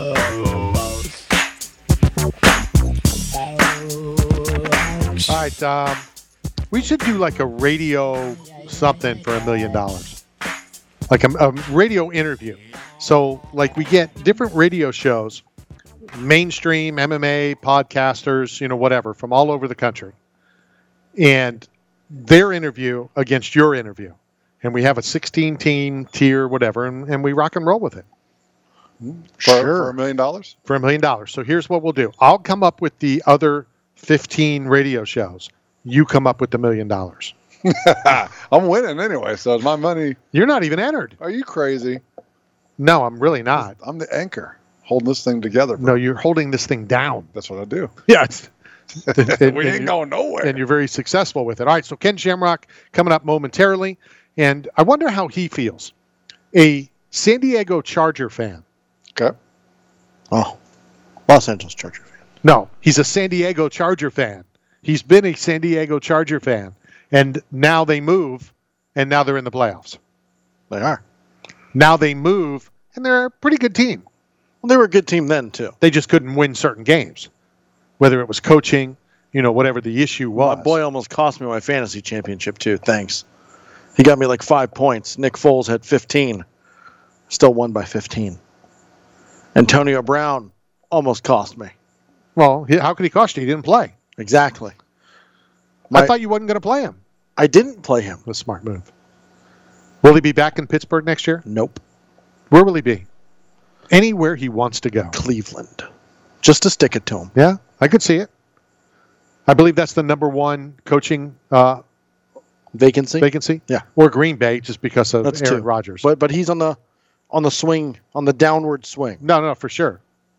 All right, we should do like a radio something for $1 million, like a radio interview. So, like, we get different radio shows, mainstream MMA podcasters, whatever, from all over the country, and their interview against your interview, and we have a 16-team tier, whatever, and we rock and roll with it. For $1 million? For $1 million. So here's what we'll do. I'll come up with the other 15 radio shows. You come up with the $1 million. I'm winning anyway, so it's my money. You're not even entered. Are you crazy? No, I'm really not. I'm the anchor holding this thing together. Bro. No, you're holding this thing down. That's what I do. Yes. We ain't going nowhere. And you're very successful with it. All right, so Ken Shamrock coming up momentarily. And I wonder how he feels. A San Diego Charger fan. Okay. Oh, Los Angeles Charger fan. No, he's a San Diego Charger fan. He's been a San Diego Charger fan. And now they move, and now they're in the playoffs. They are. Now they move, and they're a pretty good team. Well, they were a good team then, too. They just couldn't win certain games, whether it was coaching, whatever the issue was. My boy almost cost me my fantasy championship, too. Thanks. He got me like 5 points. Nick Foles had 15. Still won by 15. Antonio Brown almost cost me. Well, how could he cost you? He didn't play. Exactly. I thought you wasn't going to play him. I didn't play him. A smart move. Will he be back in Pittsburgh next year? Nope. Where will he be? Anywhere he wants to go. Cleveland. Just to stick it to him. Yeah, I could see it. I believe that's the number one coaching vacancy. Yeah. Or Green Bay, just because of that's Aaron Rodgers. But he's on the swing, on the downward swing. No, for sure.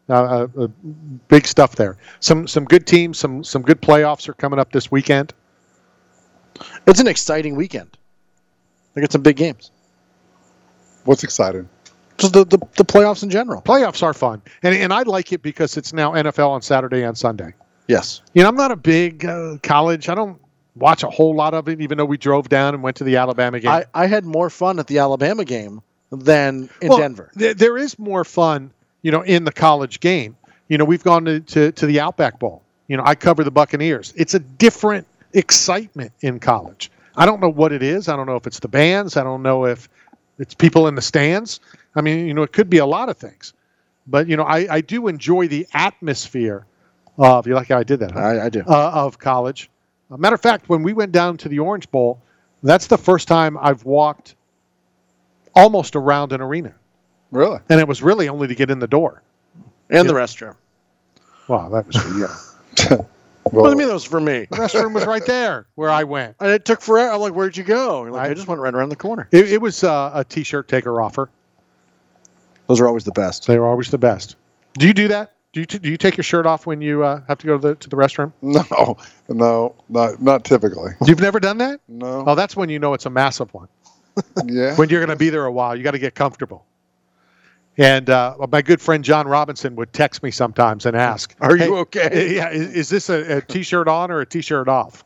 Big stuff there. Some good teams, some good playoffs are coming up this weekend. It's an exciting weekend. They got some big games. What's exciting? Just the playoffs in general. Playoffs are fun. And I like it because it's now NFL on Saturday and Sunday. Yes. I'm not a big college. I don't watch a whole lot of it, even though we drove down and went to the Alabama game. I had more fun at the Alabama game than in Denver. There is more fun, in the college game. We've gone to the Outback Bowl. I cover the Buccaneers. It's a different excitement in college. I don't know what it is. I don't know if it's the bands. I don't know if it's people in the stands. I mean, it could be a lot of things. But, I do enjoy the atmosphere of, you like how I did that? Huh? I do. Of college. Matter of fact, when we went down to the Orange Bowl, that's the first time I've walked almost around an arena. Really? And it was really only to get in the door. And the restroom. Wow, that was for you. What do you mean that was for me? The restroom was right there where I went. And it took forever. I'm like, where'd you go? You're like, I just went right around the corner. It was a T-shirt taker offer. Those are always the best. They were always the best. Do you do that? Do you take your shirt off when you have to go to the restroom? No, not typically. You've never done that? No. Oh, that's when you know it's a massive one. Yeah. When you're going to be there a while, you got to get comfortable. And my good friend John Robinson would text me sometimes and ask, "Are you okay? Yeah, is this a T-shirt on or a T-shirt off?"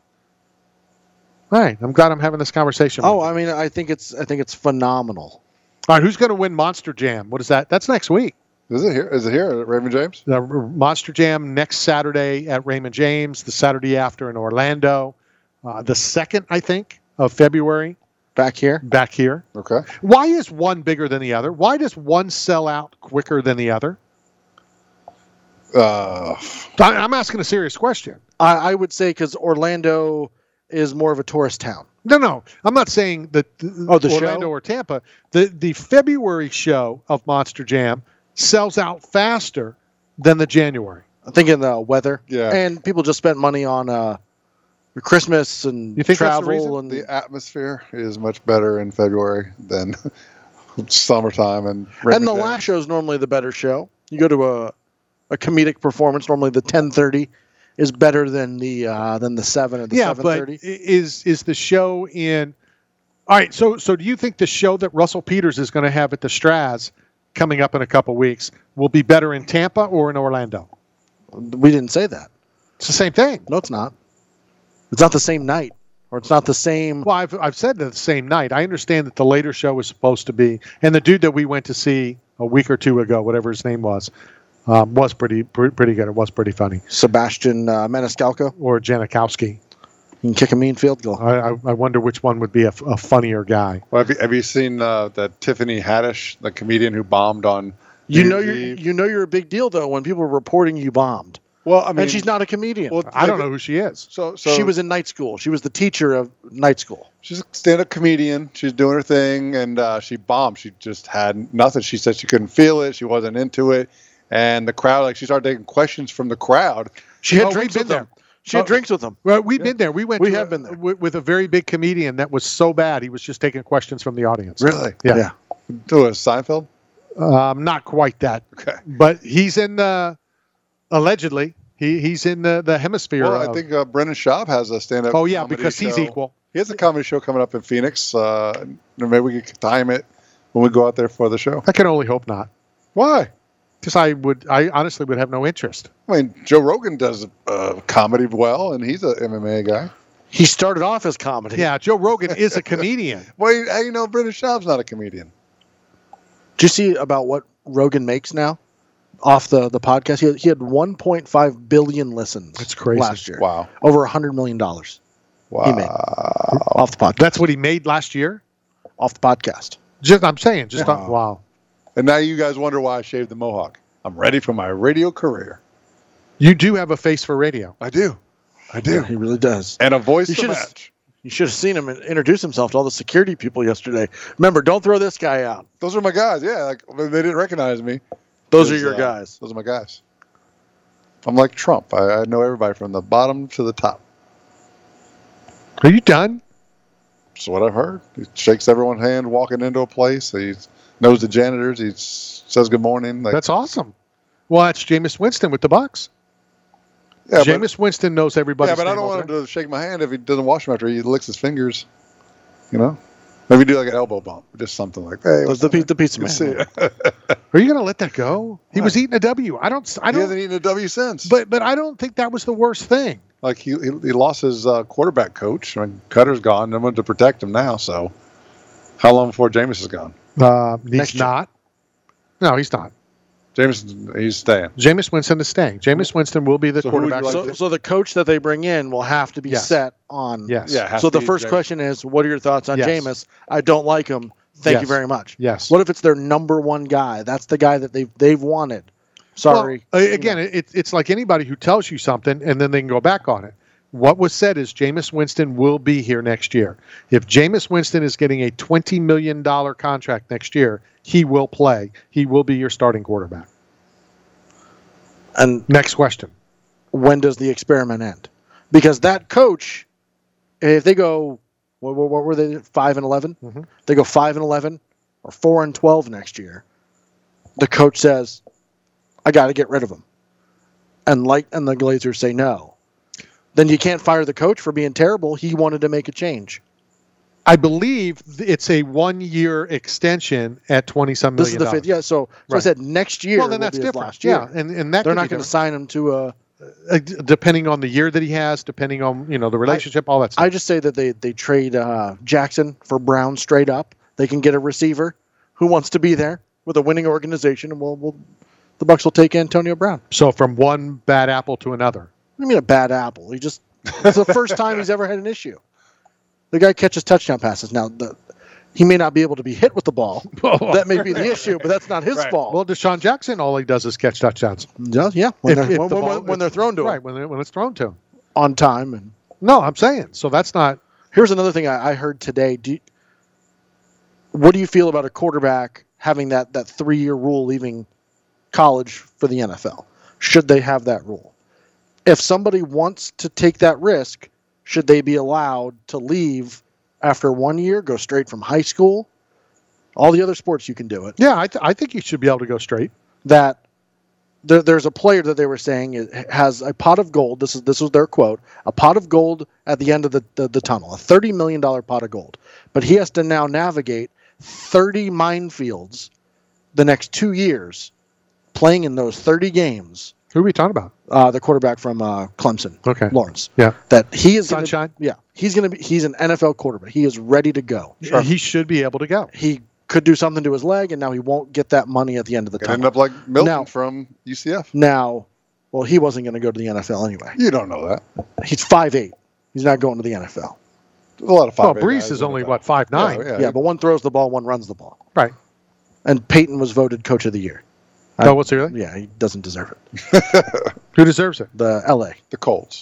All right, I'm glad I'm having this conversation. Oh, I mean, I think it's phenomenal. All right, who's going to win Monster Jam? What is that? That's next week. Is it here? Is it here at Raymond James? Monster Jam next Saturday at Raymond James. The Saturday after in Orlando. The 2nd, I think, of February. Back here? Back here. Okay. Why is one bigger than the other? Why does one sell out quicker than the other? I'm asking a serious question. I would say because Orlando is more of a tourist town. No. I'm not saying that Orlando show? or Tampa. The February show of Monster Jam sells out faster than the January. I'm thinking the weather. Yeah. And people just spent money on Christmas and you think travel. That's the reason? And the atmosphere is much better in February than summertime. And the last show is normally the better show. You go to a comedic performance. Normally the 10:30 is better than the 7 or the 7:30. Yeah, but is the show in? All right. So do you think the show that Russell Peters is going to have at the Straz coming up in a couple weeks will be better in Tampa or in Orlando? We didn't say that. It's the same thing. No, it's not. It's not the same night, or it's not the same. Well, I've said the same night. I understand that the later show was supposed to be, and the dude that we went to see a week or two ago, whatever his name was, Was pretty good. It was pretty funny. Sebastian Maniscalco. Or Janikowski. He can kick a mean field goal. I wonder which one would be a funnier guy. Well, have you seen that Tiffany Haddish, the comedian who bombed on? You know you're a big deal though when people are reporting you bombed. Well, I mean, and she's not a comedian. Well, I don't know who she is. So she was in night school. She was the teacher of night school. She's a stand-up comedian. She's doing her thing, and she bombed. She just had nothing. She said she couldn't feel it. She wasn't into it, and the crowd, she started taking questions from the crowd. She had drinks with them. She had drinks with them. Well, we've been there. We have been there with a very big comedian that was so bad he was just taking questions from the audience. Really? Yeah. To a Seinfeld? Not quite that. Okay. But he's in allegedly. He's in the hemisphere. Well, I think Brendan Schaub has a stand-up. Oh yeah, because he's equal. He has a comedy show coming up in Phoenix. Maybe we could time it when we go out there for the show. I can only hope not. Why? Because I honestly would have no interest. I mean, Joe Rogan does comedy well, and he's an MMA guy. He started off as comedy. Yeah, Joe Rogan is a comedian. Well, how you know Brendan Schaub's not a comedian? Do you see about what Rogan makes now? Off the podcast, he had 1.5 billion listens. That's crazy. Last year. Wow. Over $100 million. Wow. He made off the podcast. That's what he made last year? Off the podcast. I'm saying. Wow. And now you guys wonder why I shaved the mohawk. I'm ready for my radio career. You do have a face for radio. I do. Yeah, he really does. And a voice to match. You should have seen him introduce himself to all the security people yesterday. Remember, don't throw this guy out. Those are my guys. Yeah, they didn't recognize me. Those are your guys. Those are my guys. I'm like Trump. I know everybody from the bottom to the top. Are you done? That's what I've heard. He shakes everyone's hand walking into a place. He knows the janitors. He says good morning. That's awesome. Well, that's Jameis Winston with the Bucs. Yeah, Jameis Winston knows everybody. Yeah, but I don't want him to shake my hand if he doesn't wash him after he licks his fingers. You know? Maybe do like an elbow bump. Just something like, hey. The pizza man. Are you going to let that go? He was eating a W. He hasn't eaten a W since. But I don't think that was the worst thing. Like he lost his quarterback coach. I mean, Cutter's gone. No one to protect him now. So how long before Jameis is gone? He's not. No, he's not. He's staying. Jameis Winston is staying. Jameis Winston will be the quarterback. So the coach that they bring in will have to be set on. Yes. Yeah, so the first question is, what are your thoughts on Jameis? I don't like him. Thank you very much. Yes. What if it's their number one guy? That's the guy that they've wanted. Sorry. Well, again, it's like anybody who tells you something and then they can go back on it. What was said is Jameis Winston will be here next year. If Jameis Winston is getting a $20 million contract next year, he will play. He will be your starting quarterback. And next question. When does the experiment end? Because that coach, if they go, what were they, 5-11? Mm-hmm. They go 5-11 or 4-12 next year. The coach says, I got to get rid of him. And the Glazers say no. Then you can't fire the coach for being terrible. He wanted to make a change. I believe it's a 1-year extension at $20-some million. This is the fifth. Yeah, so I said next year. Well, then that's different. Last year. Yeah, and that they're not going to sign him to a. Depending on the year that he has, depending on the relationship, all that stuff. I just say that they trade Jackson for Brown straight up. They can get a receiver who wants to be there with a winning organization, and the Bucs will take Antonio Brown. So from one bad apple to another. What do you mean a bad apple? It's the first time he's ever had an issue. The guy catches touchdown passes. Now, he may not be able to be hit with the ball. That may be the issue, but that's not his fault. Well, Deshaun Jackson, all he does is catch touchdowns. Yeah. When they're thrown to him. Right, when it's thrown to him. On time. No, I'm saying. So that's not. Here's another thing I heard today. What do you feel about a quarterback having that 3-year rule leaving college for the NFL? Should they have that rule? If somebody wants to take that risk, should they be allowed to leave after 1 year, go straight from high school? All the other sports you can do it. Yeah, I think you should be able to go straight. That there's a player that they were saying has a pot of gold. This was their quote: a pot of gold at the end of the tunnel, a $30 million pot of gold. But he has to now navigate 30 minefields the next 2 years, playing in those 30 games. Who are we talking about? The quarterback from Clemson, okay, Lawrence. Yeah, that he is Sunshine. He's an NFL quarterback. He is ready to go. Sure. He should be able to go. He could do something to his leg, and now he won't get that money at the end of the It ended tunnel. up like Milton Now- from UCF. Now, well, he wasn't going to go to the NFL anyway. You don't know that. He's 5'8". He's not going to the NFL. There's a lot of Well, 5'8" Brees guys is in only the what back. 5'9". Yeah, but one throws the ball, one runs the ball. Right. And Peyton was voted Coach of the Year. Oh, what's it really? Yeah, he doesn't deserve it. Who deserves it? The LA. The Colts.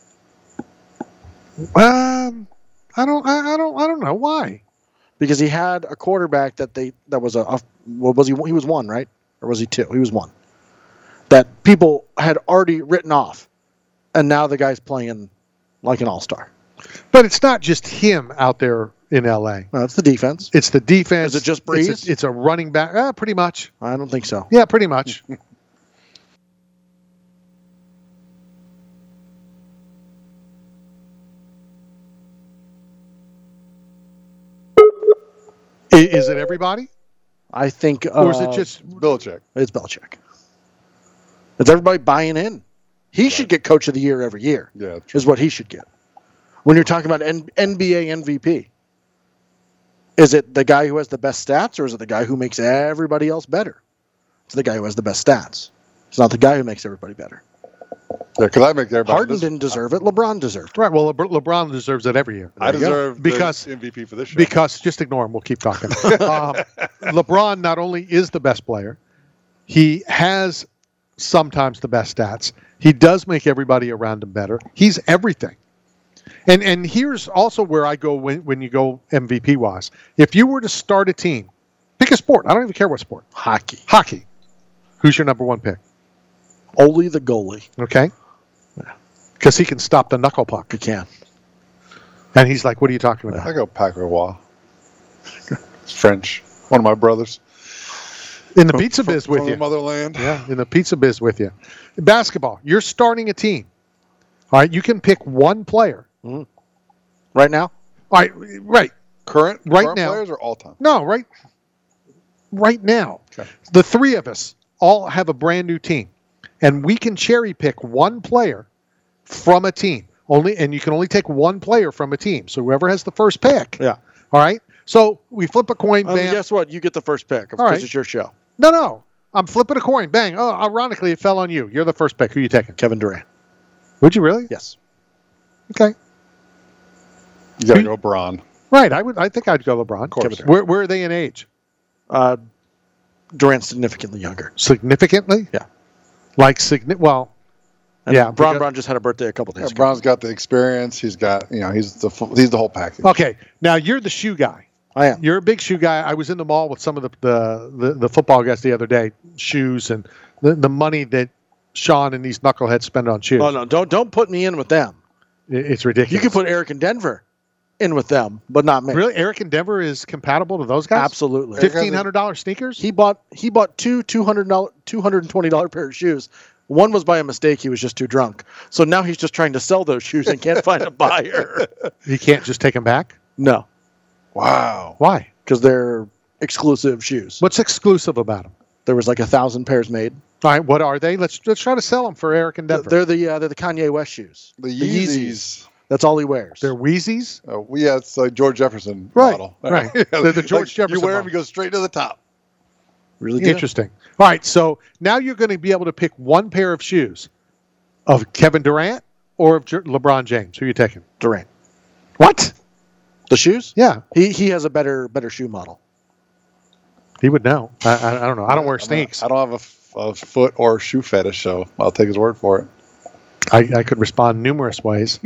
I don't know why. Because he had a quarterback that was well, was he was one, right? Or was he two? He was one. That people had already written off. And now the guy's playing like an all-star. But it's not just him out there in L.A. No, it's the defense. It's the defense. Is it just Brees? It's a running back. Pretty much. I don't think so. Yeah, pretty much. Is it everybody? I think Or is it just Belichick. it's Belichick. It's everybody buying in. He should get Coach of the Year every year. Yeah. Is what he should get. When you're talking about NBA MVP, is it the guy who has the best stats, or is it the guy who makes everybody else better? It's the guy who has the best stats. It's not the guy who makes everybody better. Yeah, because I make everybody. Harden didn't deserve it. LeBron deserved it. right? Well, LeBron deserves it every year. I deserve Because- the MVP for this show. Because just ignore him. We'll keep talking. LeBron not only is the best player, he has sometimes the best stats. He does make everybody around him better. He's everything. And here's also where I go when you go MVP wise. If you were to start a team, pick a sport. I don't even care what sport. Hockey. Hockey. Who's your number one pick? Only the goalie. Okay. Because he can stop the knuckle puck. He can. And he's like, what are you talking about? I go Pac Roy. It's French. One of my brothers. In the pizza biz with from you. the motherland. Yeah, in the pizza biz with you. Basketball, you're starting a team. All right, you can pick one player. Right now? All right, right. Current Right now. players or all time? No, right now. Okay. The three of us all have a brand new team. And we can cherry pick one player from a team. And you can only take one player from a team. So whoever has the first pick. Yeah. All right. So we flip a coin, bam. Guess what? You get the first pick because right. it's your show. No. I'm flipping a coin. Bang. Oh, ironically, it fell on you. You're the first pick. Who are you taking? Kevin Durant. Would you really? Yes. Okay. You got to go Braun. Right. I think I'd go LeBron. Of course. Where are they in age? Durant's significantly younger. Significantly? Yeah. Well, And yeah. Braun just had a birthday a couple days Yeah, ago. Braun's got the experience. He's got, he's the whole package. Okay. Now you're the shoe guy. I am. You're a big shoe guy. I was in the mall with some of the football guys the other day. Shoes and the money that Sean and these knuckleheads spend on shoes. Oh, no. Don't put me in with them. It's ridiculous. You can put Eric in Denver in with them, but not me. Really, Eric in Denver is compatible to those guys. Absolutely. $1,500 sneakers. He bought two $220 pair of shoes. One was by a mistake. He was just too drunk. So now he's just trying to sell those shoes and can't find a buyer. He can't just take them back. No, Wow. Why? because they're exclusive shoes. What's exclusive about them? There was like 1,000 pairs made. All right, what are they? Let's try to sell them for Eric in Denver. They're the Kanye West shoes. The Yeezys. That's all he wears. They're Wheezies. Yeah, it's like George Jefferson Right, model. right. They're the George Like, Jefferson You wear them, model. you go straight to the top. Really good. Interesting. All right, so now you're going to be able to pick one pair of shoes of Kevin Durant or of LeBron James. Who are you taking? Durant. What? The shoes? Yeah, He has a better shoe model. he would know. I don't know. I don't wear sneaks. I don't have a foot or shoe fetish, so I'll take his word for it. I could respond numerous ways.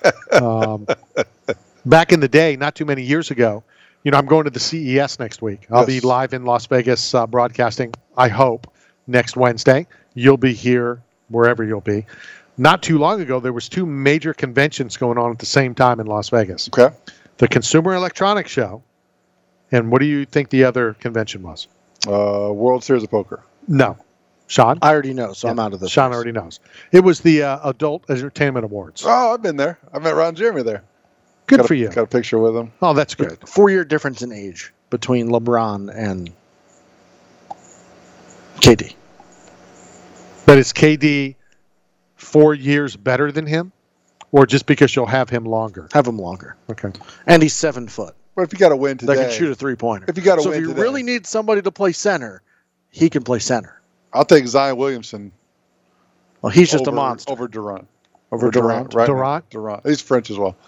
Back in the day, not too many years ago, I'm going to the CES next week. I'll be Yes. live in Las Vegas broadcasting, I hope, next Wednesday. You'll be here wherever you'll be. Not too long ago, there was two major conventions going on at the same time in Las Vegas. Okay. The Consumer Electronics Show, and what do you think the other convention was? World Series of Poker. No. Sean? I already know, so I'm out of this. Sean race. already knows. It was the Adult Entertainment Awards. Oh, I've been there. I met Ron Jeremy there. Good got for a, you. Got a picture with him. Oh, that's good. 4-year difference in age between LeBron and KD. But is KD 4 years better than him? Or just because you'll have him longer? Have him longer. Okay. And he's 7 foot. But if you got to win today, that can shoot a 3-pointer. If you got to so win if you today, really need somebody to play center, he can play center. I'll take Zion Williamson. Well, he's just over, a monster. over Durant. Over Durant. Right? Durant? Durant. He's French as well.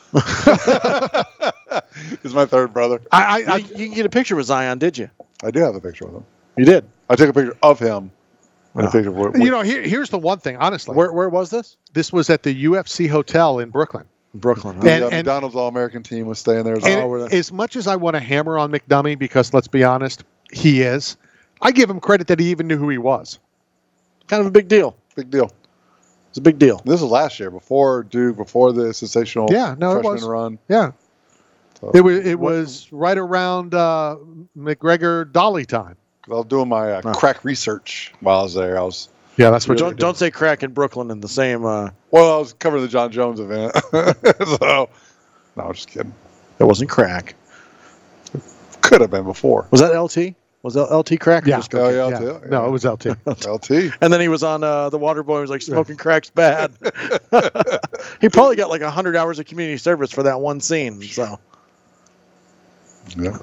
He's my third brother. You can get a picture with Zion, did you? I do have a picture with him. You did. I took a picture of him. And a picture of here's the one thing, honestly. Where was this? This was at the UFC hotel in Brooklyn. Brooklyn. the And- McDonald's All-American team was staying there as And well. as much as I want to hammer on McDummy, because let's be honest, he is, I give him credit that he even knew who he was. Kind of a big deal. Big deal. It's a big deal. This was last year, before Duke, before the sensational Yeah, no, it freshman was. run. Yeah. So, It was right around McGregor Dolly time. I was doing my crack research while I was there. Yeah, that's what Don't say crack in Brooklyn in the same. I was covering the John Jones event. So, no, I'm just kidding. It wasn't crack. Could have been before. Was that LT? Was that LT crack? or Yeah. just cocaine? Oh, Yeah. yeah. No, it was LT. LT. And then he was on the Water Boy. He was like, smoking crack's bad. He probably got like 100 hours of community service for that one scene. So Yeah.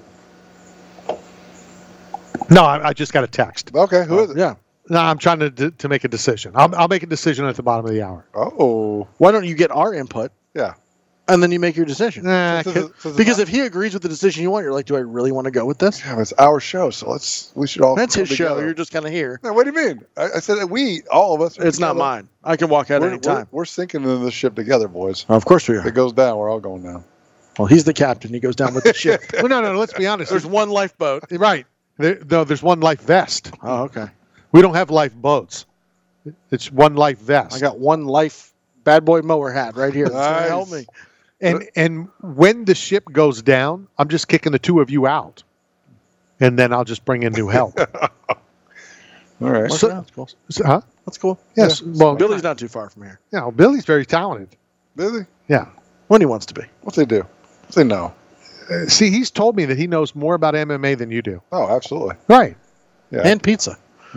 No, I just got a text. Okay, who is it? yeah. No, I'm trying to make a decision. I'll make a decision at the bottom of the hour. Oh, Why don't you get our input yeah. and then you make your decision? Nah, Because if he agrees with the decision you want, you're like, do I really want to go with this? Yeah, it's our show, so we should all. That's come his show. together. You're just kind of here. No, what do you mean? I said that all of us. are It's not together. mine. I can walk out We're, any time. we're sinking into this ship together, boys. Of course we If are. it goes down, we're all going down. Well, he's the captain. He goes down with the ship. well, no. Let's be honest. There's one lifeboat. Right. There's one life vest. Oh, okay. We don't have life boats. It's one life vest. I got one life bad boy mower hat right here. That's going to Nice. help me. And when the ship goes down, I'm just kicking the two of you out, and then I'll just bring in new help. All right. So- That's cool. Huh? That's cool. Yes. Yeah. Well, Billy's not too far from here. Billy's very talented. Billy, Yeah. When he wants to be. what's he do? What's he know? See, he's told me that he knows more about MMA than you do. Oh, absolutely. Right. Yeah, And pizza.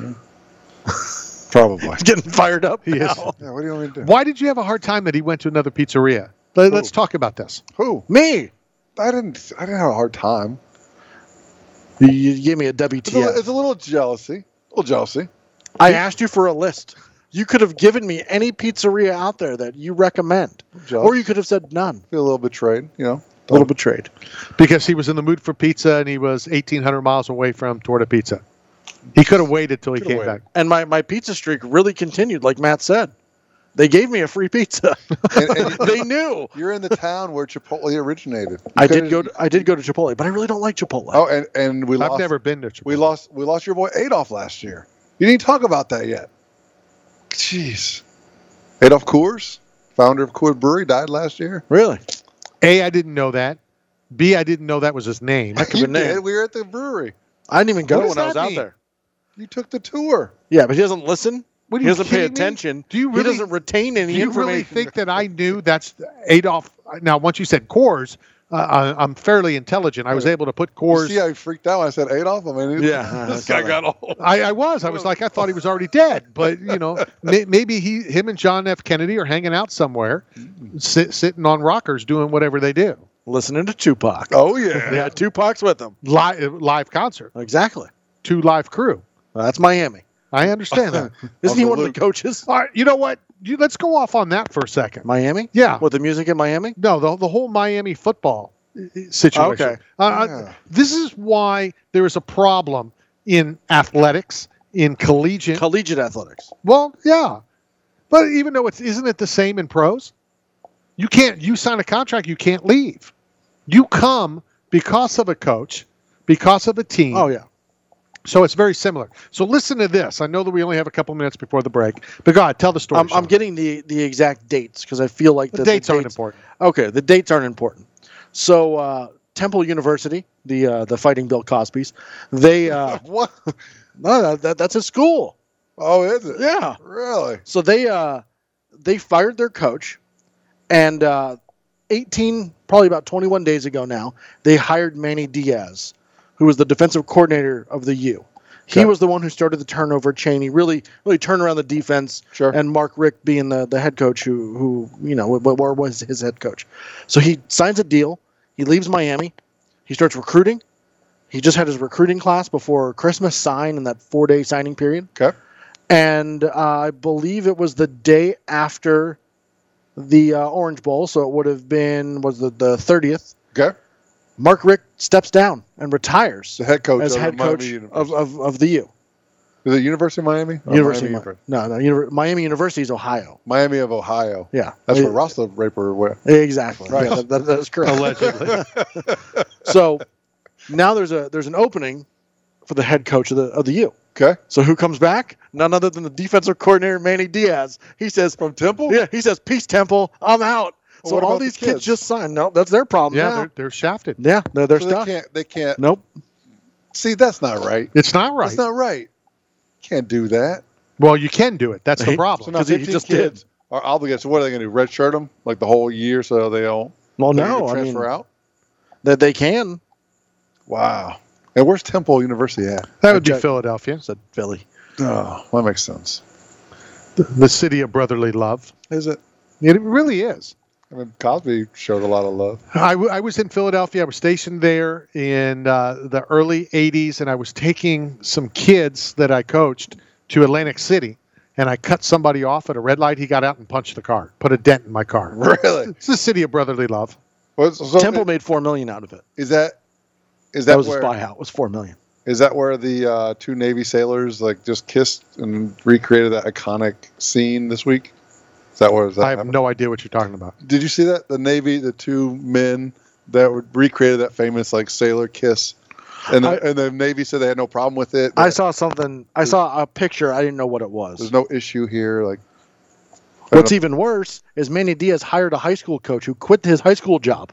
probably. He's getting fired up. He is. now. Yeah, what do you want me to do? Why did you have a hard time that he went to another pizzeria? Let's talk about this. Who? Me. I didn't have a hard time. You gave me a It's a, WTF. it's a little jealousy. I asked you for a list. You could have given me any pizzeria out there that you recommend. Jealous. Or you could have said none. Feel a little betrayed, A little betrayed. Because he was in the mood for pizza and he was 1,800 miles away from Torta Pizza. He could have waited till he Could've came waited. back. And my pizza streak really continued, like Matt said. They gave me a free pizza. And They knew. you're in the town where Chipotle originated. I did go to Chipotle, but I really don't like Chipotle. Oh, and we I've lost. never been to Chipotle. We lost your boy Adolf last year. You didn't talk about that yet. Jeez. Adolf Coors, founder of Coors Brewery, died last year. Really? A, I didn't know that. B, I didn't know that was his name. Heck of You a name. did. We were at the brewery. I didn't even go What does when I was that out mean? there. You took the tour. Yeah, but he doesn't listen. What, are He you doesn't pay kidding me? attention. Do you He really, doesn't retain any do you information. really think that I knew that's Adolf? Now, once you said Coors, I'm fairly intelligent. I was able to put You Coors. see how he freaked out when I said Adolf? I mean, Yeah, this I guy saw got old. I was like, I thought he was already dead. But, maybe him and John F. Kennedy are hanging out somewhere, sitting on rockers doing whatever they do. Listening to Tupac. Oh, yeah. They had Tupac's with them. Live concert, Exactly. 2 live crew. That's Miami. I understand that. Isn't he Uncle one of Luke. the coaches? All right, you know what? Let's go off on that for a second. Miami? Yeah. With the music in Miami? No, the whole Miami football situation. Okay. Yeah. This is why there is a problem in athletics, in collegiate. Collegiate athletics. Well, yeah, but even though isn't it the same in pros? You sign a contract, you can't leave. You come because of a coach, because of a team. Oh, yeah. So it's very similar. So listen to this. I know that we only have a couple minutes before the break, but go ahead, tell the story. I'm Sean. getting the exact dates because I feel like the dates aren't important. Okay, the dates aren't important. So Temple University, the Fighting Bill Cosby's, they What? no, that's a school. Oh, is it? Yeah. Really? So they fired their coach, and probably about 21 days ago now, they hired Manny Diaz, who was the defensive coordinator of the U. He Okay. was the one who started the turnover chain. He really turned around the defense. Sure. And Mark Richt being the head coach who was his head coach. So he signs a deal. He leaves Miami. He starts recruiting. He just had his recruiting class before Christmas, sign in that 4-day signing period. Okay. And I believe it was the day after the Orange Bowl, so it would have been, the 30th. Okay. Mark Richt steps down and retires The head coach as of head Miami coach University. of the U. Is it University of Miami? Or University Miami of Miami University is Ohio. Miami of Ohio. Yeah. That's where Ross the Raper went. Exactly. Right. Yeah, that is correct. Allegedly. So now there's an opening for the head coach of the U. Okay. So who comes back? None other than the defensive coordinator, Manny Diaz. He says, From Temple? yeah, he says, peace, Temple, I'm out. Well, So what all about the these kids kids? just signed. No, that's their problem Yeah, now. they're shafted. Yeah, they're So stuck. they can't. Nope. See, that's not right. It's not right. That's not right. Can't do that. Well, you can do it. That's the He- So problem. now 'Cause he 15 just kids are obligated. So what are they going to do? Redshirt them like the whole year so they don't Well, they can no, I mean, transfer out? that they can. Wow. And where's Temple University at? That would be checked. Philadelphia, Said Philly. Oh, that makes sense. the city of brotherly love. Is it? It really is. I mean, Cosby showed a lot of love. I was in Philadelphia. I was stationed there in the early 80s, and I was taking some kids that I coached to Atlantic City, and I cut somebody off at a red light. He got out and punched the car, put a dent in my car. Really? It's the city of brotherly love. So Temple made $4 million out of it. is that That was where, his buyout. Was $4 million. Is that where the two Navy sailors like just kissed and recreated that iconic scene this week? Is that what I have no idea what you're talking about. Did you see that? The Navy, the two men that recreated that famous like sailor kiss, and the Navy said they had no problem with it. I saw something. I saw a picture. I didn't know what it was. There's no issue here. Like, What's even worse is Manny Diaz hired a high school coach who quit his high school job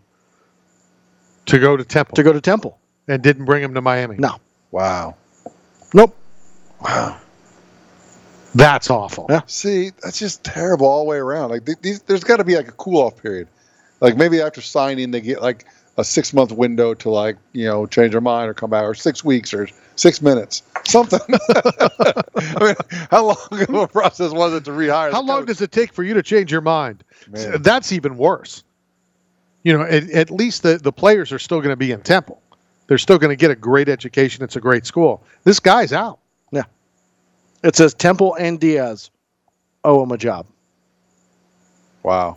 To go to Temple to go to Temple. and didn't bring him to Miami. No. wow, Nope. wow. That's awful. Yeah. See, that's just terrible all the way around. Like, there's got to be like a cool off period. Like maybe after signing, they get like a 6-month window to like change their mind or come back, or 6 weeks or 6 minutes, something. I mean, how long of a process was it to rehire? How long does it take for you to change your mind? Man. That's even worse. At least the players are still going to be in Temple. They're still going to get a great education. It's a great school. This guy's out. It says Temple and Diaz owe him a job. Wow.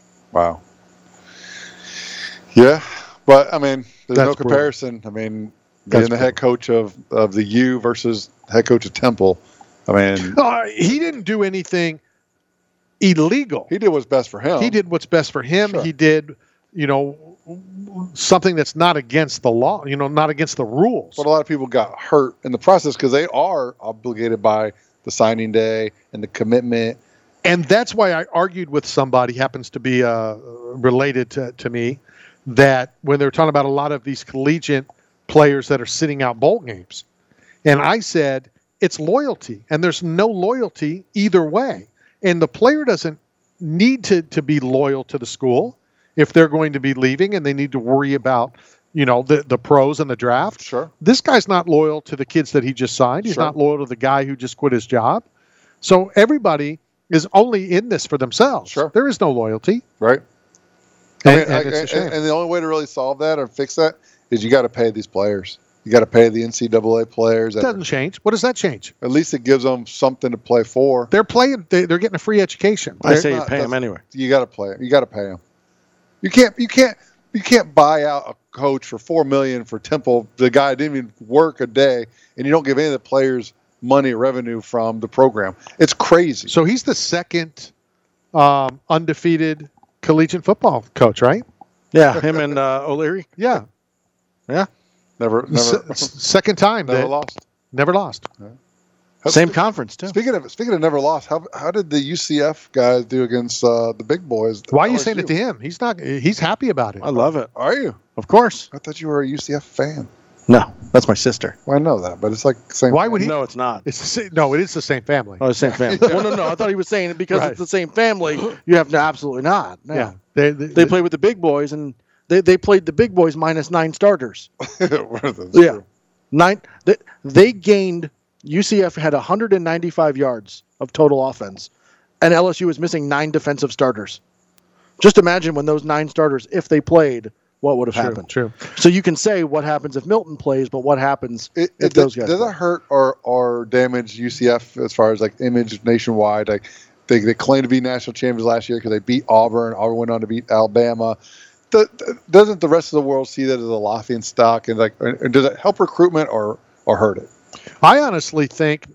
Yeah, but I mean, there's That's no brutal. comparison. I mean, That's being the head coach of the U versus head coach of Temple. I mean, He didn't do anything illegal. he did what's best for him. He did what's best for him. Sure. He did, something that's not against the law, not against the rules. But a lot of people got hurt in the process because they are obligated by the signing day and the commitment. And that's why I argued with somebody, happens to be related to me, that when they were talking about a lot of these collegiate players that are sitting out bowl games. And I said, it's loyalty. And there's no loyalty either way. And the player doesn't need to be loyal to the school if they're going to be leaving and they need to worry about, the pros and the draft. Sure. This guy's not loyal to the kids that he just signed. He's Sure. not loyal to the guy who just quit his job. So everybody is only in this for themselves. Sure. There is no loyalty. Right. And, I mean, and it's a shame. and the only way to really solve that or fix that is you got to pay these players. You got to pay the NCAA players. It doesn't change. What does that change? At least it gives them something to play for. They're playing. They're getting a free education. I They're say you not- pay him that's- anyway. You got to play. You got to pay them. You can't buy out a coach for $4 million for Temple. The guy didn't even work a day, and you don't give any of the players money or revenue from the program. It's crazy. So he's the second undefeated collegiate football coach, right? Yeah, him and O'Leary. Yeah. Never Second time. never that- lost. Never lost. Same conference, too. Speaking of never lost, how did the UCF guys do against the big boys? Why are you saying it to him? He's not. He's happy about it. I love it. Are you? Of course. I thought you were a UCF fan. No, that's my sister. Well, I know that, but it's like the same. Why would he? No, it's not. It's the same, no. It is the same family. Oh, the same family. Well, no. I thought he was saying it because Right. it's the same family. You have to absolutely not. No. Yeah. They play with the big boys, and they played the big boys minus 9 starters. That's Yeah. true. 9. They gained. UCF had 195 yards of total offense, and LSU was missing 9 defensive starters. Just imagine when those 9 starters, if they played, what would have True, happened. true. So you can say what happens if Milton plays, but what happens if those guys does play? it hurt or damage UCF as far as like image nationwide? Like they claim to be national champions last year because they beat Auburn. Auburn went on to beat Alabama. Doesn't the rest of the world see that as a laughing stock? And does it help recruitment or hurt it? I honestly think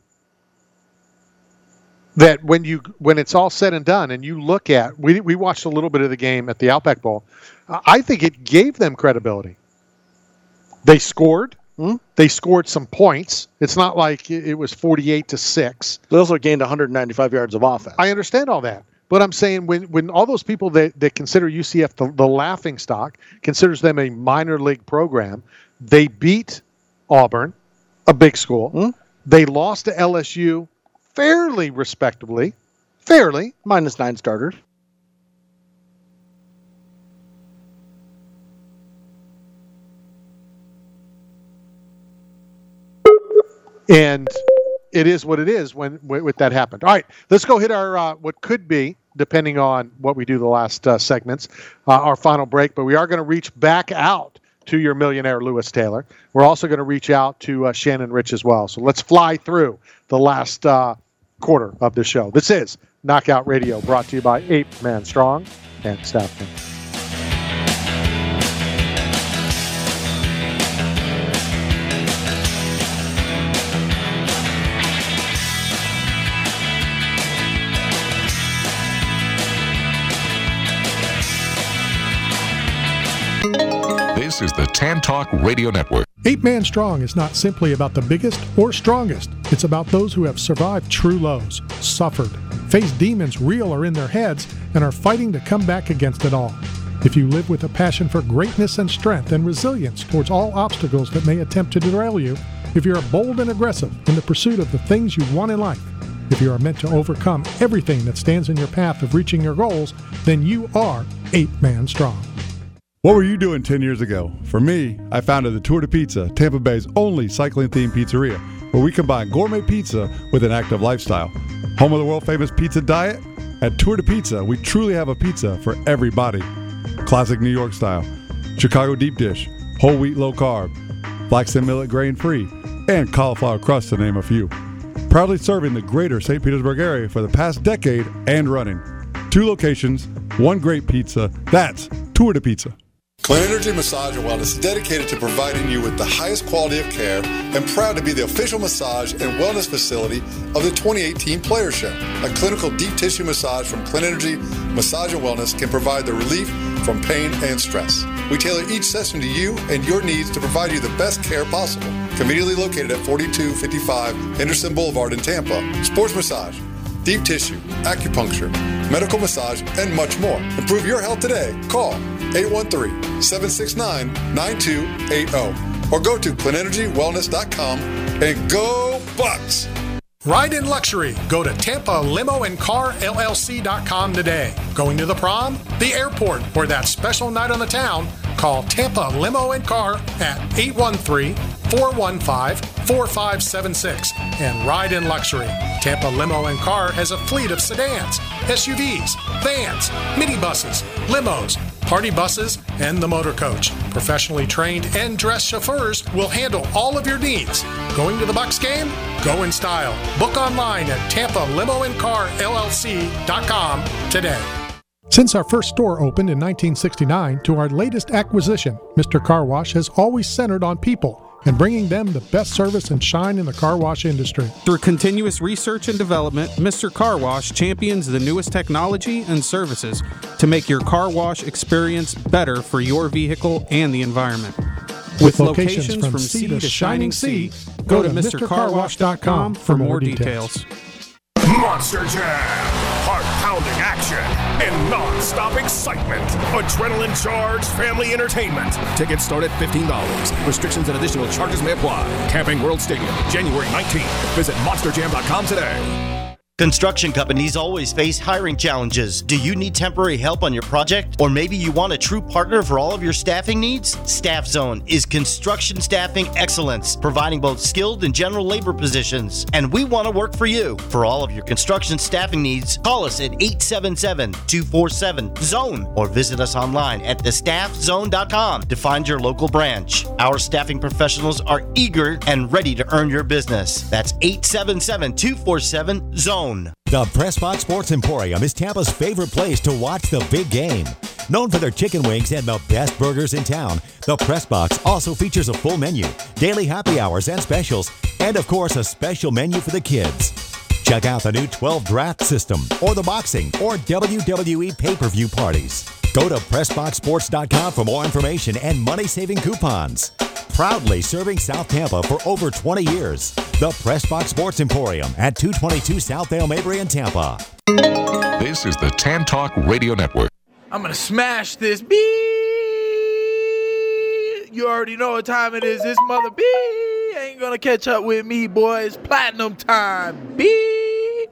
that when it's all said and done, and you look at we watched a little bit of the game at the Outback Bowl, I think it gave them credibility. They scored. They scored some points. It's not like it was 48-6. They also gained 195 yards of offense. I understand all that. But I'm saying when all those people that consider UCF the laughing stock, considers them a minor league program, they beat Auburn, a big school. They lost to LSU fairly respectably. Fairly. Minus 9 starters. And it is what it is when that happened. All right, let's go hit our what could be, depending on what we do the last segments, our final break. But we are going to reach back out to your millionaire Lewis Taylor. We're also going to reach out to Shannon Rich as well. So let's fly through the last quarter of the show. This is Knockout Radio, brought to you by 8 Man Strong and Staff Team. This is the Tan Talk Radio Network. 8 Man Strong is not simply about the biggest or strongest. It's about those who have survived true lows, suffered, faced demons real or in their heads, and are fighting to come back against it all. If you live with a passion for greatness and strength and resilience towards all obstacles that may attempt to derail you, if you're bold and aggressive in the pursuit of the things you want in life, if you are meant to overcome everything that stands in your path of reaching your goals, then you are 8 Man Strong. What were you doing 10 years ago? For me, I founded the Tour de Pizza, Tampa Bay's only cycling-themed pizzeria, where we combine gourmet pizza with an active lifestyle. Home of the world-famous pizza diet? At Tour de Pizza, we truly have a pizza for everybody. Classic New York style, Chicago deep dish, whole wheat low carb, flaxen millet grain-free, and cauliflower crust to name a few. Proudly serving the greater St. Petersburg area for the past decade and running. 2 locations, 1 great pizza. That's Tour de Pizza. Clean Energy Massage and Wellness is dedicated to providing you with the highest quality of care and proud to be the official massage and wellness facility of the 2018 Players Show. A clinical deep tissue massage from Clean Energy Massage and Wellness can provide the relief from pain and stress. We tailor each session to you and your needs to provide you the best care possible. Conveniently located at 4255 Henderson Boulevard in Tampa. Sports massage, deep tissue, acupuncture, medical massage, and much more. Improve your health today. Call 813-769-9280 or go to cleanenergywellness.com and go Bucks! Ride in luxury. Go to TampaLimoandCarLLC.com today. Going to the prom, the airport, or that special night on the town? Call Tampa Limo and Car at 813-415-4576 and ride in luxury. Tampa Limo and Car has a fleet of sedans, SUVs, vans, minibuses, limos, party buses, and the motor coach. Professionally trained and dressed chauffeurs will handle all of your needs. Going to the Bucks game? Go in style. Book online at TampaLimoandCarLLC.com today. Since our first store opened in 1969 to our latest acquisition, Mr. Car Wash has always centered on people and bringing them the best service and shine in the car wash industry. Through continuous research and development, Mr. Car Wash champions the newest technology and services to make your car wash experience better for your vehicle and the environment. With locations from sea to shining sea, go to MrCarWash.com for more details. Monster Jam! Heart-pounding action and non-stop excitement. Adrenaline-charged family entertainment. Tickets start at $15. Restrictions and additional charges may apply. Camping World Stadium, January 19th. Visit MonsterJam.com today. Construction companies always face hiring challenges. Do you need temporary help on your project? Or maybe you want a true partner for all of your staffing needs? Staff Zone is construction staffing excellence, providing both skilled and general labor positions. And we want to work for you. For all of your construction staffing needs, call us at 877-247-ZONE or visit us online at thestaffzone.com to find your local branch. Our staffing professionals are eager and ready to earn your business. That's 877-247-ZONE. The Pressbox Sports Emporium is Tampa's favorite place to watch the big game. Known for their chicken wings and the best burgers in town, the Pressbox also features a full menu, daily happy hours and specials, and of course a special menu for the kids. Check out the new 12 draft system or the boxing or WWE pay-per-view parties. Go to PressboxSports.com for more information and money-saving coupons. Proudly serving South Tampa for over 20 years. The Pressbox Sports Emporium at 222 South Dale Mabry in Tampa. This is the Tan Talk Radio Network. I'm going to smash this beat. You already know what time it is. This mother beat ain't going to catch up with me, boys. Platinum time, beat.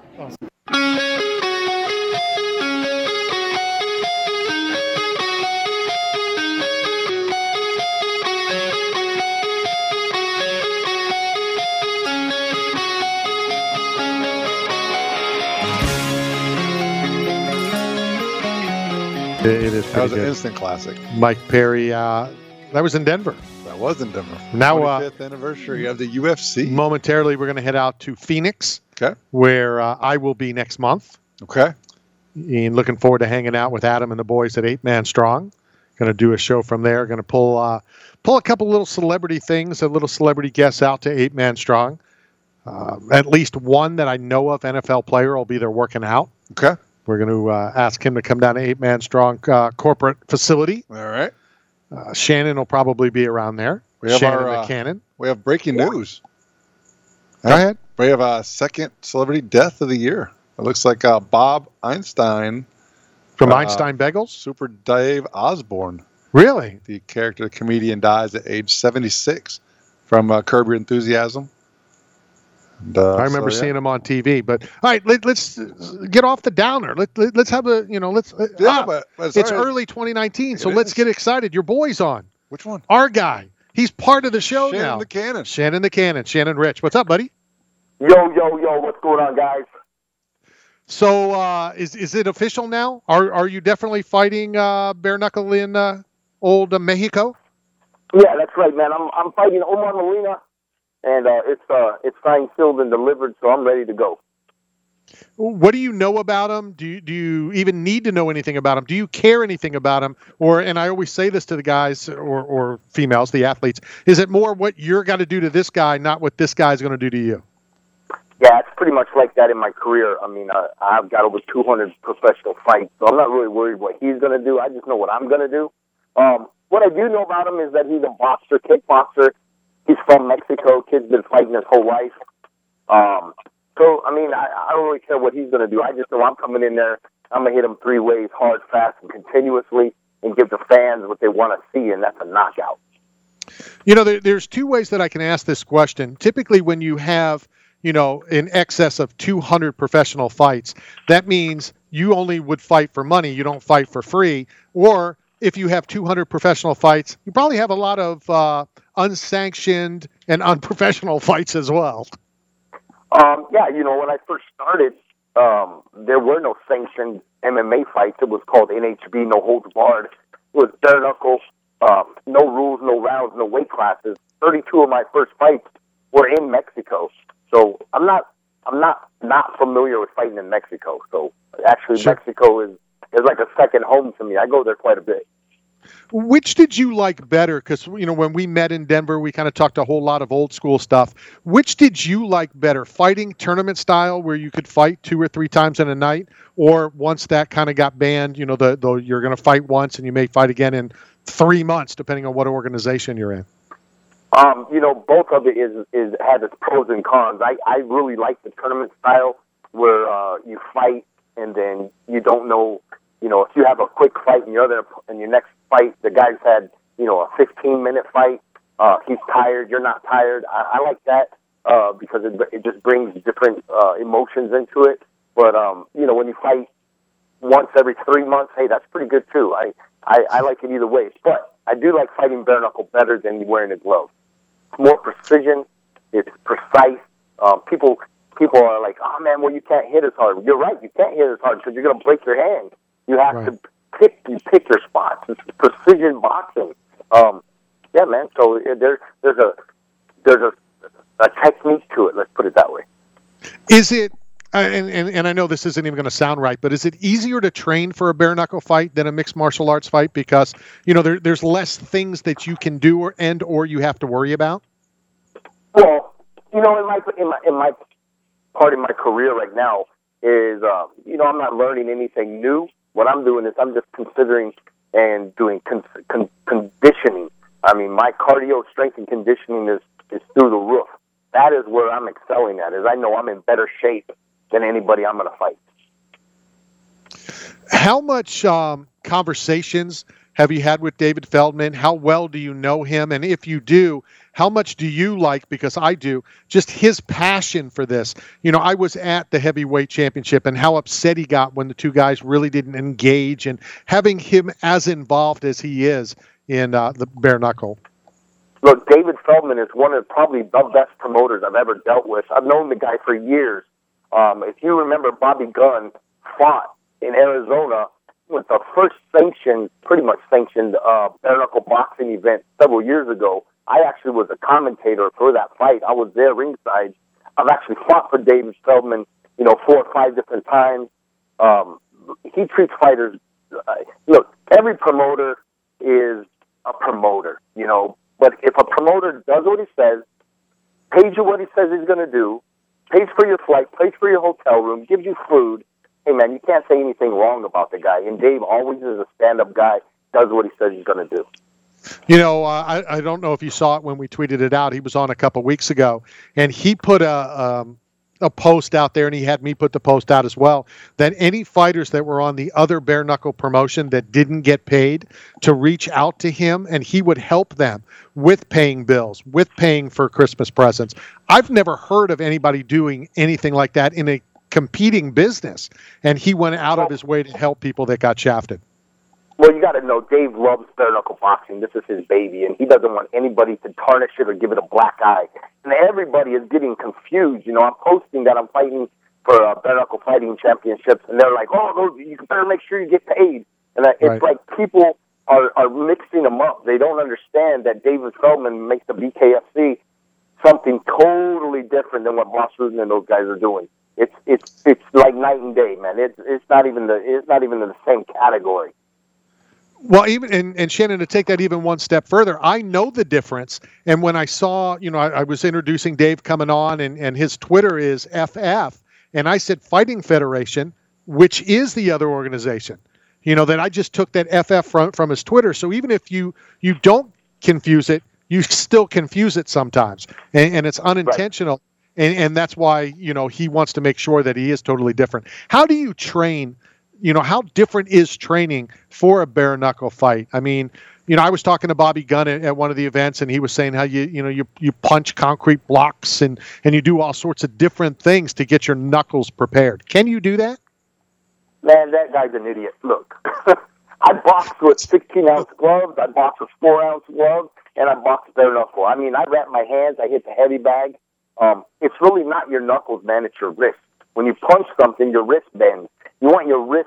It is That was pretty an good. instant classic. Mike Perry, that was in Denver. That was in Denver. Now, 25th anniversary of the UFC. Momentarily, we're going to head out to Phoenix, Okay. where I will be next month. Okay. And looking forward to hanging out with Adam and the boys at 8 Man Strong. Going to do a show from there. Going to pull a couple little celebrity things, a little celebrity guests out to 8 Man Strong. At least one that I know of, NFL player, will be there working out. Okay. We're going to ask him to come down to 8 Man Strong corporate facility. All right. Shannon will probably be around there. We have Shannon our, McCannon. We have breaking news. Go ahead. We have a second celebrity death of the year. It looks like Bob Einstein. From Einstein Bagels? Super Dave Osborne. Really? The character, the comedian, dies at age 76 from Curb Your Enthusiasm. And, I remember seeing him on TV. But all right, let's get off the downer. Let's have a but it's early 2019, so let's get excited. Your boy's on. Which one? Our guy. He's part of the show Shannon now. the Cannon. Shannon the Cannon. Shannon Rich. What's up, buddy? Yo, what's going on, guys? So is it official now? Are you definitely fighting bare knuckle in old Mexico? Yeah, that's right, man. I'm fighting Omar Molina, and it's signed, sealed, and delivered, so I'm ready to go. What do you know about him? Do you even need to know anything about him? Do you care anything about him? And I always say this to the guys or females, the athletes, is it more what you're got to do to this guy, not what this guy's going to do to you? Yeah, it's pretty much like that in my career. I mean, I've got over 200 professional fights, so I'm not really worried what he's going to do. I just know what I'm going to do. What I do know about him is that he's a boxer, kickboxer. He's from Mexico. Kid's been fighting his whole life. So, I mean, I don't really care what he's going to do. I just know I'm coming in there. I'm going to hit him 3 ways, hard, fast, and continuously, and give the fans what they want to see, and that's a knockout. You know, there's 2 ways that I can ask this question. Typically, when you have, in excess of 200 professional fights, that means you only would fight for money. You don't fight for free. Or if you have 200 professional fights, you probably have a lot of unsanctioned and unprofessional fights as well. Yeah, when I first started, there were no sanctioned MMA fights. It was called NHB, No Holds Barred. It was bare knuckle, no rules, no rounds, no weight classes. 32 of my first fights were in Mexico. So I'm not familiar with fighting in Mexico. So actually, Sure. Mexico is like a second home to me. I go there quite a bit. Which did you like better? Because, when we met in Denver, we kind of talked a whole lot of old school stuff. Which did you like better? Fighting tournament style where you could fight 2 or 3 times in a night? Or once that kind of got banned, you're going to fight once and you may fight again in 3 months, depending on what organization you're in? Both of it has its pros and cons. I really like the tournament style where you fight and then you don't know, if you have a quick fight and your next fight, the guy's had, a 15-minute fight. He's tired. You're not tired. I like that. because it just brings different emotions into it. But when you fight once every 3 months, hey, that's pretty good too. I like it either way. But I do like fighting bare knuckle better than wearing a glove. It's more precision. It's precise. People are like, oh man, well you can't hit as hard. You're right, you can't hit as hard because you're going to break your hand. You have to pick your spots. It's precision boxing. Yeah, man. So there's a technique to it. Let's put it that way. Is it? And I know this isn't even going to sound right, but is it easier to train for a bare knuckle fight than a mixed martial arts fight because there's less things that you can do or you have to worry about? Well, in my part of my career right now is I'm not learning anything new. What I'm doing is I'm just considering and doing conditioning. I mean, my cardio, strength, and conditioning is through the roof. That is where I'm excelling at. Is I know I'm in better shape than anybody I'm going to fight. How much conversations have you had with David Feldman? How well do you know him? And if you do, how much do you like, because I do, just his passion for this? I was at the heavyweight championship and how upset he got when the two guys really didn't engage, and having him as involved as he is in the bare knuckle. Look, David Feldman is one of probably the best promoters I've ever dealt with. I've known the guy for years. If you remember, Bobby Gunn fought in Arizona with the first pretty much sanctioned bare knuckle boxing event several years ago. I actually was a commentator for that fight. I was there ringside. I've actually fought for David Feldman, 4 or 5 different times. He treats fighters. Look, every promoter is a promoter, But if a promoter does what he says, pays you what he says he's going to do, pays for your flight, pays for your hotel room, gives you food, hey, man, you can't say anything wrong about the guy. And Dave always is a stand-up guy, does what he says he's going to do. I don't know if you saw it when we tweeted it out. He was on a couple weeks ago, and he put a post out there, and he had me put the post out as well, that any fighters that were on the other bare knuckle promotion that didn't get paid to reach out to him, and he would help them with paying bills, with paying for Christmas presents. I've never heard of anybody doing anything like that in a competing business, and he went out of his way to help people that got shafted. Well, you got to know, Dave loves bare knuckle boxing. This is his baby, and he doesn't want anybody to tarnish it or give it a black eye. And everybody is getting confused. I'm posting that I'm fighting for bare knuckle fighting championships, and they're like, "Oh, you better make sure you get paid." And it's like people are mixing them up. They don't understand that David Feldman makes the BKFC something totally different than what Boss Rutten and those guys are doing. It's like night and day, man. It's not even in the same category. Well, even and Shannon, to take that even one step further, I know the difference. And when I saw, I was introducing Dave coming on, and his Twitter is FF, and I said Fighting Federation, which is the other organization. That I just took that FF from his Twitter. So even if you don't confuse it, you still confuse it sometimes, and it's unintentional. Right. And that's why he wants to make sure that he is totally different. How do you train? How different is training for a bare knuckle fight? I mean, I was talking to Bobby Gunn at one of the events, and he was saying how you punch concrete blocks and you do all sorts of different things to get your knuckles prepared. Can you do that? Man, that guy's an idiot. Look, I box with 16-ounce gloves, I box with 4-ounce gloves, and I box bare knuckle. I mean, I wrap my hands, I hit the heavy bag. It's really not your knuckles, man. It's your wrist. When you punch something, your wrist bends. You want your wrist,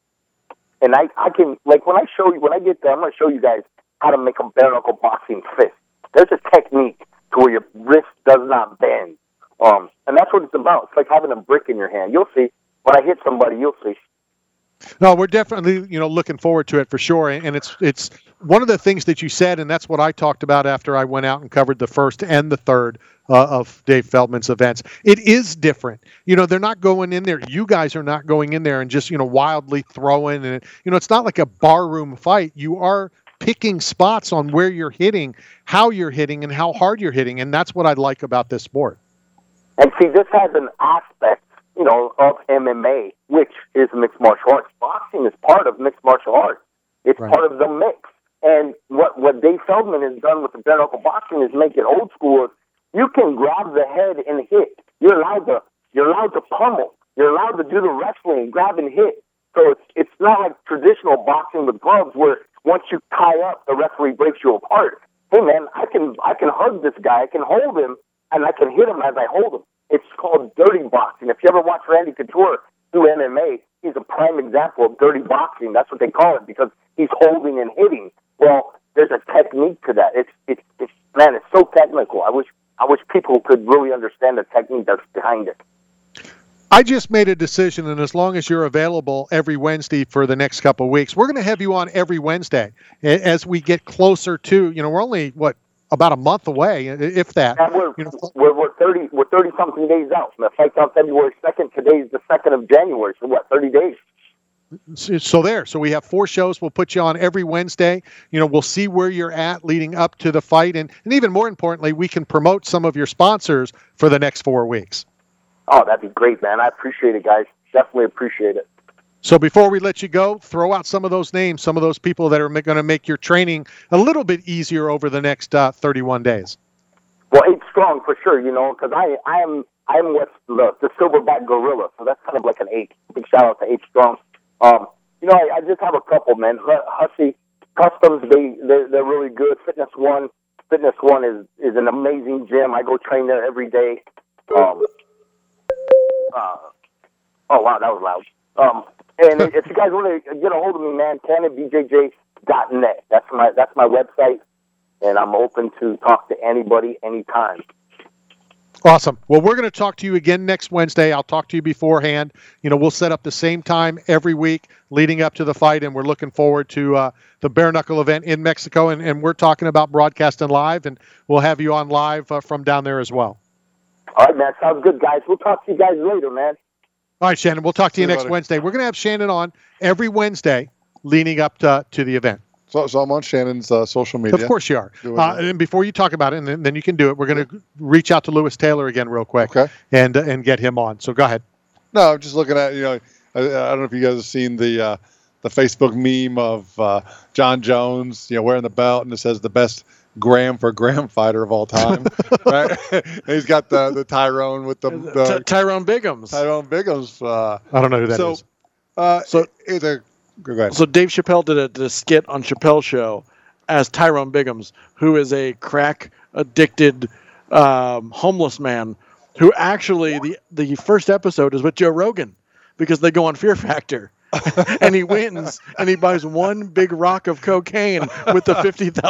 and I can, like, when I get there, I'm going to show you guys how to make a bare knuckle boxing fist. There's a technique to where your wrist does not bend. And that's what it's about. It's like having a brick in your hand. You'll see. When I hit somebody, you'll see. No, we're definitely, looking forward to it for sure. And it's one of the things that you said, and that's what I talked about after I went out and covered the first and the third of Dave Feldman's events. It is different. They're not going in there. You guys are not going in there and just, wildly throwing. And, it's not like a barroom fight. You are picking spots on where you're hitting, how you're hitting, and how hard you're hitting. And that's what I like about this sport. And see, this has an aspect, of MMA, which is mixed martial arts. Boxing is part of mixed martial arts. It's part of the mix. And what Dave Feldman has done with the bare knuckle boxing is make it old school. you can grab the head and hit. You're allowed to pummel. You're allowed to do the wrestling, grab and hit. So it's not like traditional boxing with gloves where once you tie up, the referee breaks you apart. Hey man, I can hug this guy, I can hold him, and I can hit him as I hold him. It's called dirty boxing. If you ever watch Randy Couture do MMA, he's a prime example of dirty boxing. That's what they call it because he's holding and hitting. Well, there's a technique to that. It's so technical. I wish people could really understand the technique that's behind it. I just made a decision, and as long as you're available every Wednesday for the next couple of weeks, we're going to have you on every Wednesday as we get closer to, we're only, about a month away, if that. And we're 30 something days out. The fight's on February 2nd. Today's the 2nd of January. So 30 days. So we have 4 shows. We'll put you on every Wednesday. We'll see where you're at leading up to the fight. And even more importantly, we can promote some of your sponsors for the next 4 weeks. Oh, that'd be great, man. I appreciate it, guys. Definitely appreciate it. So before we let you go, throw out some of those names, some of those people that are going to make your training a little bit easier over the next 31 days. Well, 8 Strong for sure, because I am with the Silverback Gorilla, so that's kind of like an 8. Big shout out to 8 Strong. I just have a couple, man. Hussey Customs, they're really good. Fitness One is an amazing gym. I go train there every day. Oh wow, that was loud. And if you guys want to get a hold of me, man, CannonBJJ.net. That's my website, and I'm open to talk to anybody, anytime. Awesome. Well, we're going to talk to you again next Wednesday. I'll talk to you beforehand. We'll set up the same time every week leading up to the fight, and we're looking forward to the bare knuckle event in Mexico, and we're talking about broadcasting live, and we'll have you on live from down there as well. All right, man. Sounds good, guys. We'll talk to you guys later, man. All right, Shannon. We'll talk to you next Wednesday. We're going to have Shannon on every Wednesday leading up to the event. So I'm on Shannon's social media. Of course you are. And before you talk about it, and then you can do it, we're going to reach out to Lewis Taylor again real quick and get him on. So go ahead. No, I'm just looking at, I don't know if you guys have seen the Facebook meme of John Jones, wearing the belt, and it says the best gram for gram fighter of all time. Right? And he's got the Tyrone with the Tyrone Biggums. Tyrone Biggums. I don't know who that is. Go ahead. So Dave Chappelle did a skit on Chappelle's show as Tyrone Biggums, who is a crack-addicted homeless man who actually, the first episode is with Joe Rogan because they go on Fear Factor. And he wins, and he buys one big rock of cocaine with the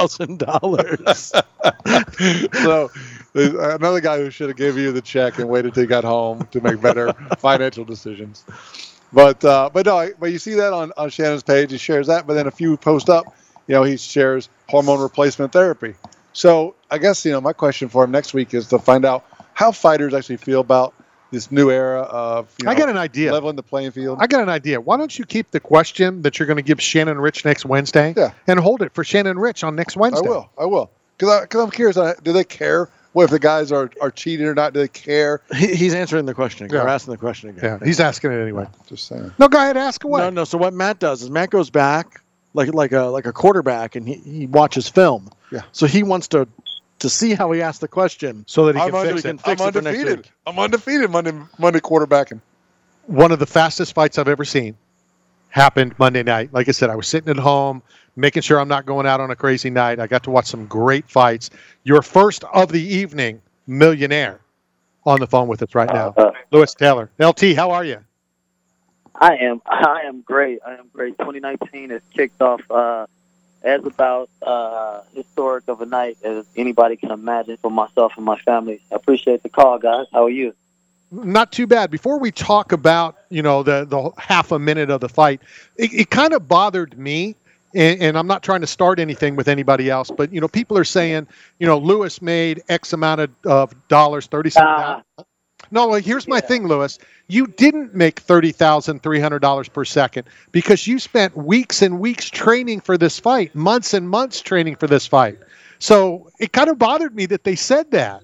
$50,000. So there's another guy who should have given you the check and waited till he got home to make better financial decisions. But you see that on Shannon's page. He shares that, but then a few posts up, he shares hormone replacement therapy. So I guess my question for him next week is to find out how fighters actually feel about this new era of I got an idea. Leveling the playing field. I got an idea. Why don't you keep the question that you're going to give Shannon Rich next Wednesday and hold it for Shannon Rich on next Wednesday? I will. Because I'm curious, do they care if the guys are cheating or not? Do they care? He's answering the question again. Yeah. Or asking the question again. Yeah, he's asking it anyway. Just saying. No, go ahead, ask away. No. So what Matt does is Matt goes back like a quarterback, and he watches film. Yeah. So he wants to see how he asked the question so that he I'm can fix it. it. I'm undefeated. I'm undefeated Monday quarterbacking. One of the fastest fights I've ever seen happened Monday night. Like I said, I was sitting at home, making sure I'm not going out on a crazy night. I got to watch some great fights. Your first of the evening, Millionaire, on the phone with us right now. Lewis Taylor. LT, how are you? I am great. 2019 has kicked off as about historic of a night as anybody can imagine for myself and my family. I appreciate the call, guys. How are you? Not too bad. Before we talk about, the half a minute of the fight, it kind of bothered me, and I'm not trying to start anything with anybody else, but, people are saying, Lewis made X amount of dollars, $37,000. No, here's my thing, Lewis. You didn't make $30,300 per second because you spent weeks and weeks training for this fight, months and months training for this fight. So it kind of bothered me that they said that.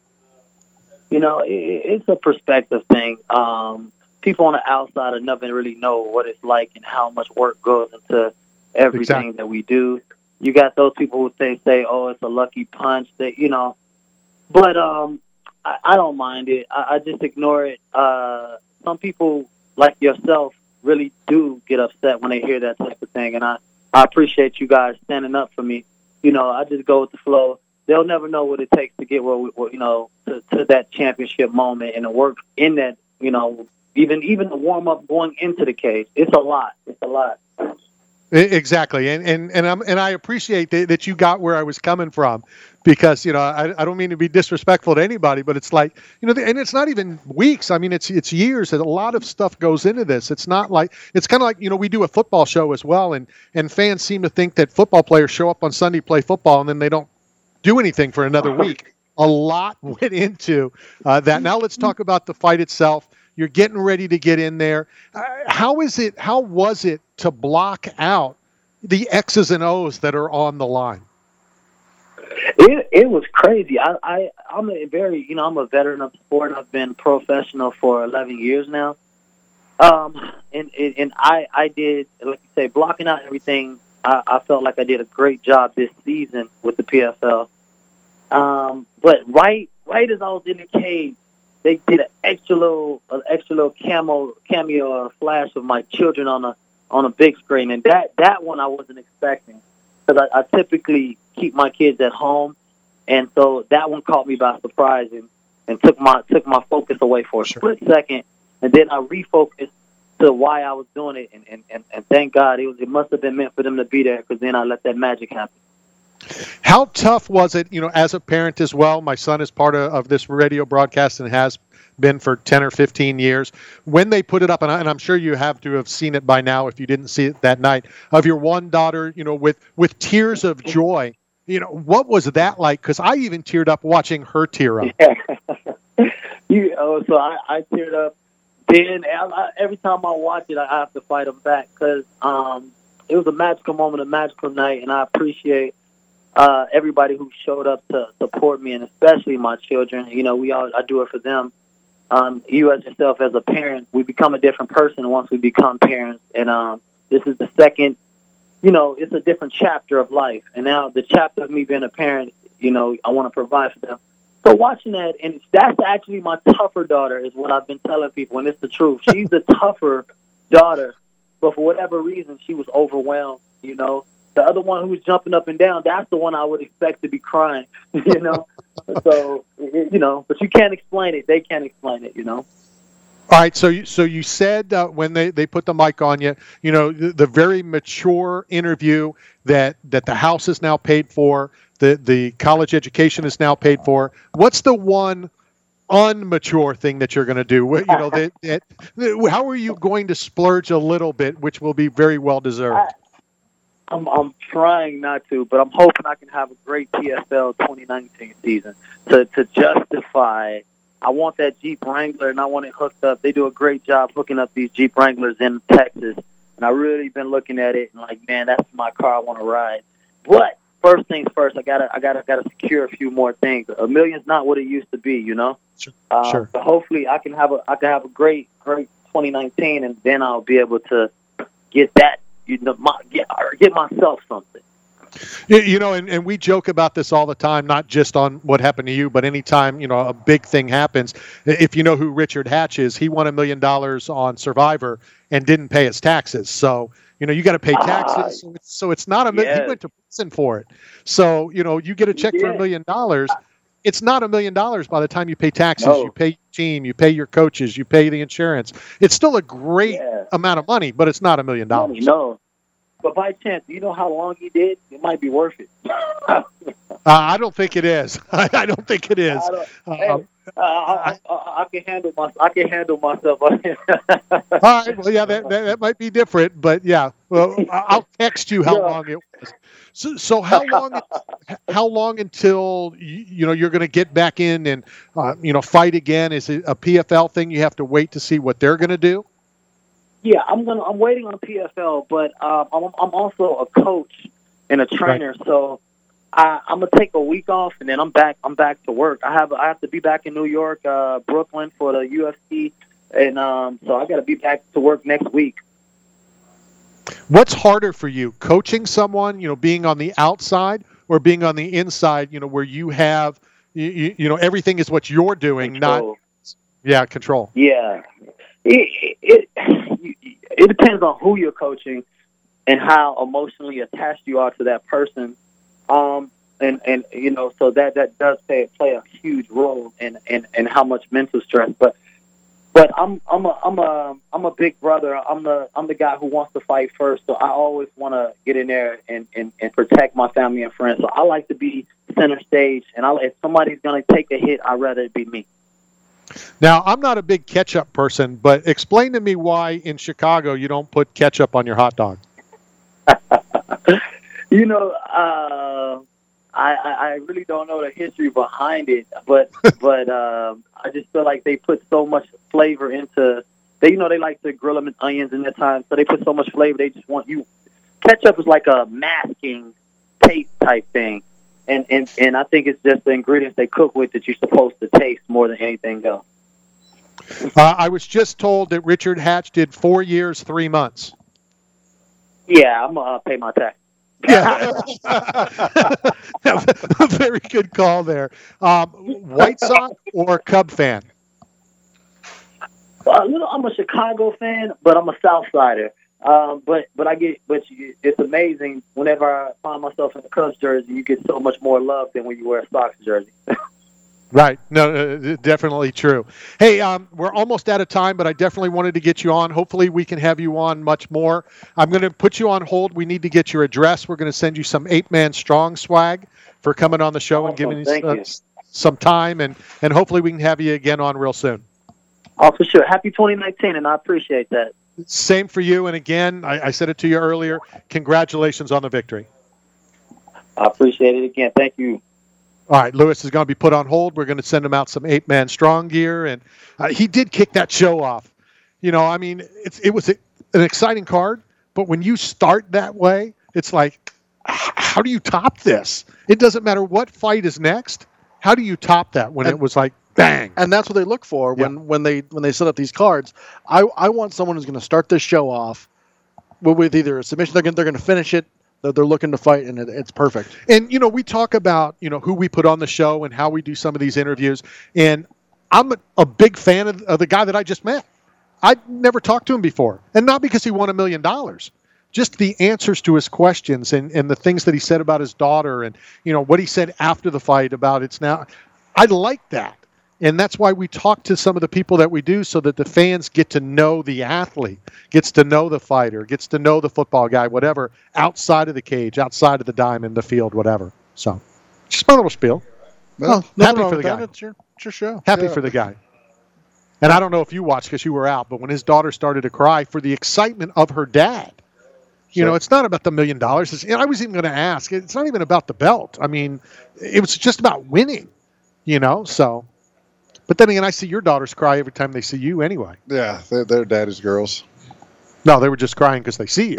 It's a perspective thing. People on the outside of nothing really know what it's like and how much work goes into everything that we do. You got those people who say, oh, it's a lucky punch. That But I don't mind it. I just ignore it. Some people like yourself really do get upset when they hear that type of thing, and I appreciate you guys standing up for me. You know, I just go with the flow. They'll never know what it takes to get to that championship moment and the work in that. You know, even the warm up going into the cage. It's a lot. It's a lot. Exactly, and I appreciate that you got where I was coming from, because I don't mean to be disrespectful to anybody, but it's like and it's not even weeks. I mean it's years, and a lot of stuff goes into this. It's not like it's kind of like we do a football show as well, and fans seem to think that football players show up on Sunday, play football, and then they don't do anything for another week. A lot went into that. Now let's talk about the fight itself. You're getting ready to get in there. How was it to block out the X's and O's that are on the line? It was crazy. I'm a veteran of the sport. I've been professional for 11 years now. And I did, like you say, blocking out everything. I felt like I did a great job this season with the PFL. But right as I was in the cage, they did an extra little cameo or flash of my children on a big screen, and that one I wasn't expecting, because I typically keep my kids at home, and so that one caught me by surprise and took my focus away for a split second, and then I refocused to why I was doing it, and thank God it must have been meant for them to be there, because then I let that magic happen. How tough was it, as a parent as well? My son is part of this radio broadcast and has been for 10 or 15 years. When they put it up, and I'm sure you have to have seen it by now if you didn't see it that night, of your one daughter, with tears of joy. What was that like? Because I even teared up watching her tear up. So I teared up. Then every time I watch it, I have to fight them back, because it was a magical moment, a magical night, and I appreciate everybody who showed up to support me, and especially my children. I do it for them. You as yourself, as a parent, we become a different person once we become parents. And this is the second, it's a different chapter of life. And now the chapter of me being a parent, I want to provide for them. So watching that, and that's actually my tougher daughter, is what I've been telling people, and it's the truth. She's the tougher daughter, but for whatever reason, she was overwhelmed, The other one who was jumping up and down, that's the one I would expect to be crying, So, but you can't explain it. They can't explain it, All right, so you said when they put the mic on you, the very mature interview that the house is now paid for, the college education is now paid for. What's the one unmature thing that you're going to do? How are you going to splurge a little bit, which will be very well deserved? I'm trying not to, but I'm hoping I can have a great PFL 2019 season to justify. I want that Jeep Wrangler, and I want it hooked up. They do a great job hooking up these Jeep Wranglers in Texas, and I really been looking at it and like, man, that's my car I want to ride. But first things first, I gotta secure a few more things. $1 million's not what it used to be, Sure. So hopefully I can have a great 2019, and then I'll be able to get that. Get myself something. And we joke about this all the time, not just on what happened to you, but anytime, a big thing happens. If you know who Richard Hatch is, he won $1 million on Survivor and didn't pay his taxes. So, you got to pay taxes. So it's not he went to prison for it. So, you get a check for $1 million. It's not $1 million by the time you pay taxes. No. You pay your team, you pay your coaches, you pay the insurance. It's still a great amount of money, but it's not $1 million. No. But by chance, do you know how long he did? It might be worth it. I don't think it is. I don't think it is. I can handle myself. All right. Well, yeah, that might be different, but yeah. Well, I'll text you how long it was. So how long until you're going to get back in and fight again? Is it a PFL thing? You have to wait to see what they're going to do. Yeah, I'm waiting on PFL, but I'm also a coach and a trainer, right. So I'm gonna take a week off and then I'm back to work. I have to be back in New York, Brooklyn for the UFC, and so I got to be back to work next week. What's harder for you, coaching someone, being on the outside, or being on the inside, where you have you know, everything is what you're doing, Control. Control. Yeah, it depends on who you're coaching and how emotionally attached you are to that person. And you know, so that does play a huge role in how much mental stress. But I'm a big brother. I'm the guy who wants to fight first. So I always want to get in there and protect my family and friends. So I like to be center stage. And if somebody's gonna take a hit, I'd rather it be me. Now, I'm not a big ketchup person, but explain to me why in Chicago you don't put ketchup on your hot dog. You know, I really don't know the history behind it, but I just feel like they put so much flavor into. They like to grill them in onions in their time, so they put so much flavor. They just want you. Ketchup is like a masking taste type thing, and I think it's just the ingredients they cook with that you're supposed to taste more than anything else. I was just told that Richard Hatch did 4 years, 3 months. Yeah, I'm gonna pay my tax. Yeah, very good call there. White Sox or Cub fan? I'm a Chicago fan, but I'm a South Sider. But it's amazing whenever I find myself in a Cubs jersey, you get so much more love than when you wear a Sox jersey. Right. No, definitely true. Hey, we're almost out of time, but I definitely wanted to get you on. Hopefully we can have you on much more. I'm going to put you on hold. We need to get your address. We're going to send you some 8-Man Strong swag for coming on the show and giving us some time, and hopefully we can have you again on real soon. Oh, for sure. Happy 2019, and I appreciate that. Same for you. And again, I said it to you earlier, congratulations on the victory. I appreciate it again. Thank you. All right, Lewis is going to be put on hold. We're going to send him out some 8-Man Strong gear, and he did kick that show off. You know, I mean, it was an exciting card, but when you start that way, it's like, how do you top this? It doesn't matter what fight is next. How do you top that when it was like bang? And that's what they look for when they set up these cards. I want someone who's going to start this show off with either a submission. They're going to finish it. They're looking to fight, and it's perfect. And, you know, we talk about, you know, who we put on the show and how we do some of these interviews. And I'm a big fan of the guy that I just met. I'd never talked to him before. And not because he won $1 million. Just the answers to his questions and the things that he said about his daughter and, you know, what he said after the fight about it's now. I like that. And that's why we talk to some of the people that we do so that the fans get to know the athlete, gets to know the fighter, gets to know the football guy, whatever, outside of the cage, outside of the diamond, the field, whatever. So, just my little spiel. Well, happy for the guy. It's your show. Happy for the guy. And I don't know if you watched because you were out, but when his daughter started to cry for the excitement of her dad, you know, it's not about the $1 million. I was even going to ask, it's not even about the belt. I mean, it was just about winning, you know, so. But then again, I see your daughters cry every time they see you anyway. Yeah, they're daddy's girls. No, they were just crying because they see you.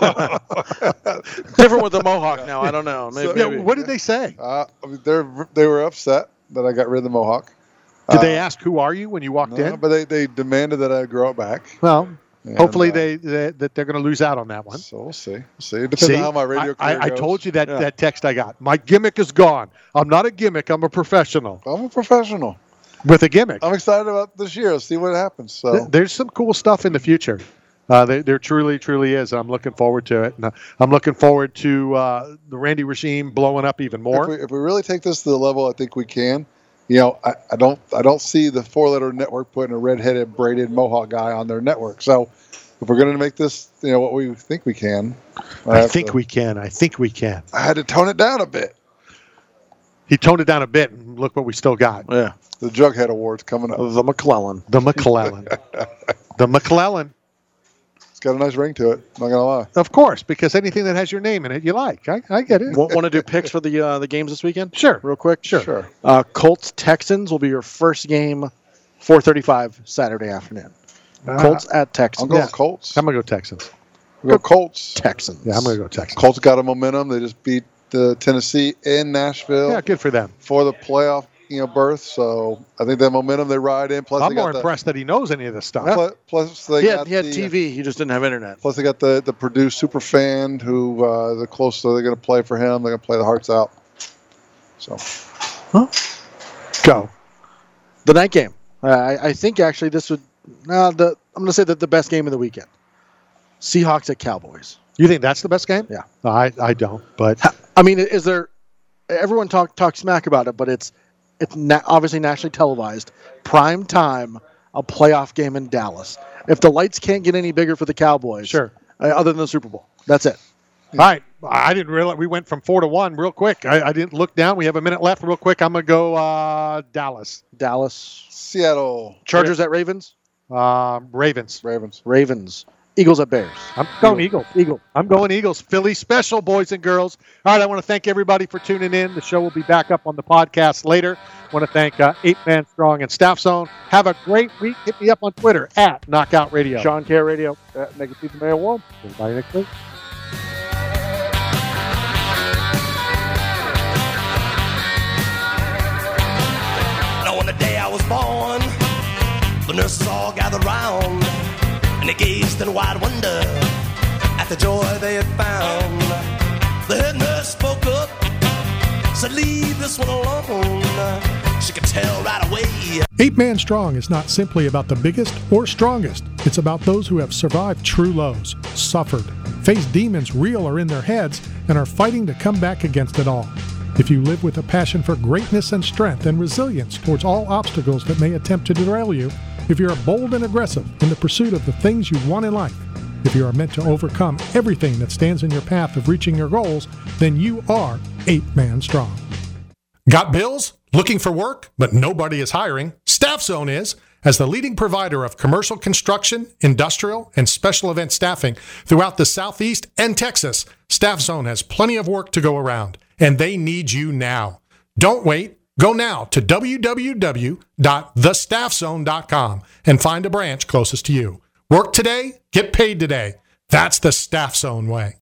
Different with the mohawk now. I don't know. Maybe. Yeah, what did they say? They were upset that I got rid of the mohawk. Did they ask, who are you when you walked in? But they demanded that I grow it back. Well, hopefully that they're going to lose out on that one. So we'll see. It depends on how my radio career I goes. told you that text I got. My gimmick is gone. I'm not a gimmick. I'm a professional. I'm a professional. With a gimmick. I'm excited about this year. See what happens. So there's some cool stuff in the future. There truly is. I'm looking forward to it. And I'm looking forward to the Randy regime blowing up even more. If we really take this to the level I think we can, you know, I don't see the 4-letter network putting a red-headed, braided mohawk guy on their network. So if we're going to make this, you know, what we think we can. I think we can. I had to tone it down a bit. He toned it down a bit, and look what we still got. Yeah. The Jughead Awards coming up. The McClellan. The McClellan. The McClellan. It's got a nice ring to it. Not gonna lie. Of course, because anything that has your name in it, you like. I get it. Want to do picks for the games this weekend? Sure. Real quick. Sure. Colts Texans will be your first game, 4:35 Saturday afternoon. Colts at Texans. I'm going Colts. I'm gonna go Texans. Go Colts. Texans. Yeah, I'm gonna go Texans. Colts got a momentum. They just beat Tennessee in Nashville. Yeah, good for them. For the playoff, berth. So I think that momentum they ride in. Plus, I'm more impressed that he knows any of this stuff. Plus they he had TV. He just didn't have internet. Plus, they got the Purdue super fan who the closer they're going to play for him. They're going to play the hearts out. So, Go. The night game. I think actually this would. I'm going to say that the best game of the weekend. Seahawks at Cowboys. You think that's the best game? Yeah. No, I don't. But I mean, is there? Everyone talk smack about it, but it's obviously nationally televised, prime time, a playoff game in Dallas. If the lights can't get any bigger for the Cowboys, sure. Other than the Super Bowl, that's it. All right. I didn't realize we went from 4-1 real quick. I didn't look down. We have a minute left real quick. I'm going to go Dallas. Seattle. Chargers at Ravens? Ravens. Eagles at Bears. I'm going Eagles. I'm going Eagles. Philly special, boys and girls. All right, I want to thank everybody for tuning in. The show will be back up on the podcast later. I want to thank 8-Man Strong and Staff Zone. Have a great week. Hit me up on Twitter at Knockout Radio. Sean Care Radio at Mega Pizza Mayo World. Everybody next week. On the day I was born, the nurses all gathered round, and they gazed in wide wonder at the joy they had found. The head nurse spoke up, said, "Leave this one alone." She could tell right away. 8-Man Strong is not simply about the biggest or strongest. It's about those who have survived true lows, suffered, faced demons real or in their heads, and are fighting to come back against it all. If you live with a passion for greatness and strength and resilience towards all obstacles that may attempt to derail you, if you're bold and aggressive in the pursuit of the things you want in life, if you are meant to overcome everything that stands in your path of reaching your goals, then you are 8-Man Strong. Got bills? Looking for work, but nobody is hiring? Staff Zone is. As the leading provider of commercial construction, industrial, and special event staffing throughout the Southeast and Texas, Staff Zone has plenty of work to go around, and they need you now. Don't wait. Go now to www.thestaffzone.com and find a branch closest to you. Work today, get paid today. That's the Staff Zone way.